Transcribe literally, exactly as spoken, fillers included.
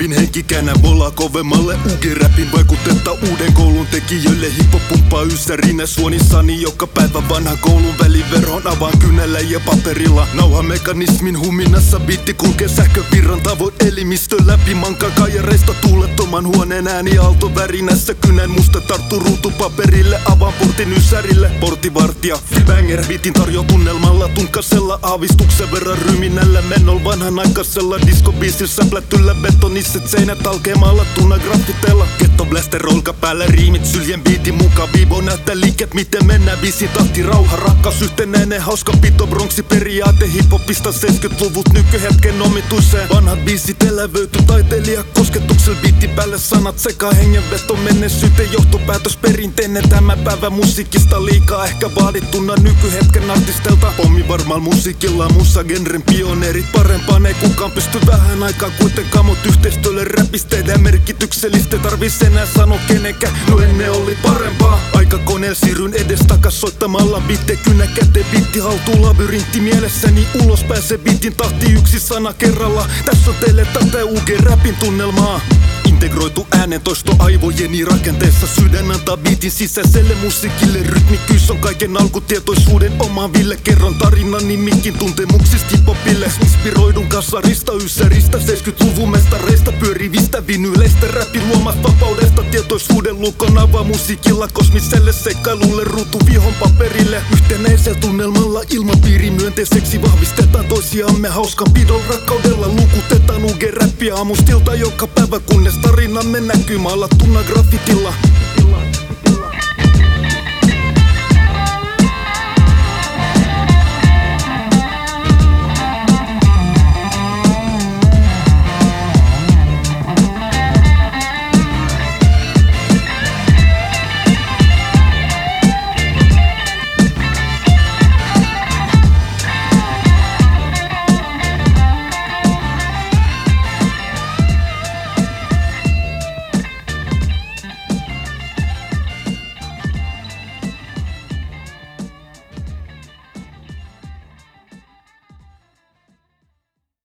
Rapin henki käännä volaa kovemmalle. U G-räpin vaikutetta uuden koulun tekijöille. Hip-hop pumppaa yssärinä suonissani. Joka päivä vanhan koulun väliverhon avaan kynällä ja paperilla. Nauhamekanismin huminassa biitti kulkee sähkövirran tavoin elimistö läpi. Mankan kaijareista tuulettoman huoneen ääni aalto värinässä. Kynän musta tarttuu ruutupaperille. Avaan portin yssärille. Portivartija Banger biitin tarjoaa tunnelmalla. Tunkasella aavistuksen verran ryminällä. Menol vanhan aikaisella diskobiisillä. Säplättyllä betonisset seinät alkee maalattuna graffiteella. Ghetto blaster olka päällä riimit syljen biitin mukaan. Viivo näyttää liiket miten mennään biisin tahti. Rauha rakkaus yhtenäinen hauska pito. Bronxi periaate hiphopista seitsemänkymmentäluvut nykyhetken omituiseen. Vanhat biisit elävöity taiteilija kosketuksella. Biitti päälle sanat sekä hengenveto menneisyyteen johtopäätös perinteinen. Tämä päivä musiikista liikaa ehkä vaadittuna nykyhetken artistelta. Pommi varmaan musiikilla musa genren pioneerit. Parempaan ei kukaan pysty vähän aikaa kuitenkaan. Mut yhteistyölle räpisteiden merkityksellistä tarvis enää sano kenenkään. No ennen oli parempaa. Aikakoneella siirryn edestakas soittamalla biitte kynä käteen. Biitti haltuu labyrintti mielessäni. Ulos pääsee biitin tahti yksi sana kerralla. Tässä on teille tätä U G-räpin tunnelmaa. Integroitu äänentoisto aivojeni rakenteessa. Sydän antaa biitin sisäiselle musiikille. Rytmikkyys on kaiken alkutietoisuuden omaaville. Kerron tarinani mikin tuntemuksista hiphopille. Inspiroidun kasarista, yssäristä, seitsemänkymmentäluvun mestareista. Pyörivistä vinyleistä, räpin luomasta vapaudesta. Tietoisuuden lukon avaa musiikilla. Kosmiselle seikkailulle, ruutu vihon paperille. Yhtenäisellä tunnelmalla ilmapiiri myönteiseksi. Vahvistetaan toisiamme hauskan pidon rakkaudella. Lukutetaan U G-räppiä aamustilta joka päivä kunnes tarinamme näkyy maalattuna graffitilla.